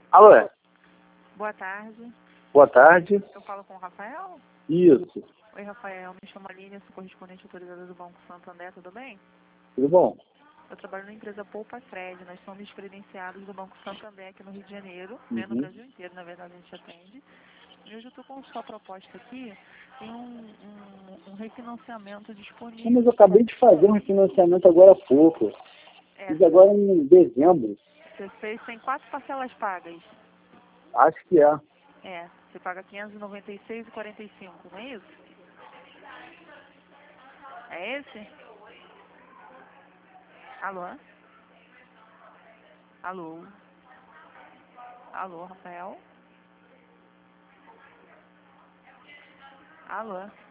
Alô, Boa tarde. boa tarde. Eu falo com o Rafael? Isso, Oi, Rafael. Me chamo Aline, sou correspondente autorizada do Banco Santander, tudo bem? tudo bom? Eu trabalho na empresa Poupa Cred. Nós somos credenciados do Banco Santander aqui no Rio de Janeiro, né, no Uhum. Brasil inteiro, na verdade, a gente atende. E hoje eu estou com sua proposta aqui. Tem um refinanciamento Não, disponível. mas eu acabei de fazer um refinanciamento agora há pouco. É, Fiz agora em dezembro. você fez, tem 4 parcelas pagas. Acho que é. É, você paga R$ 596,45, não é isso? É esse? Alô? Alô? Alô, Rafael? Alô?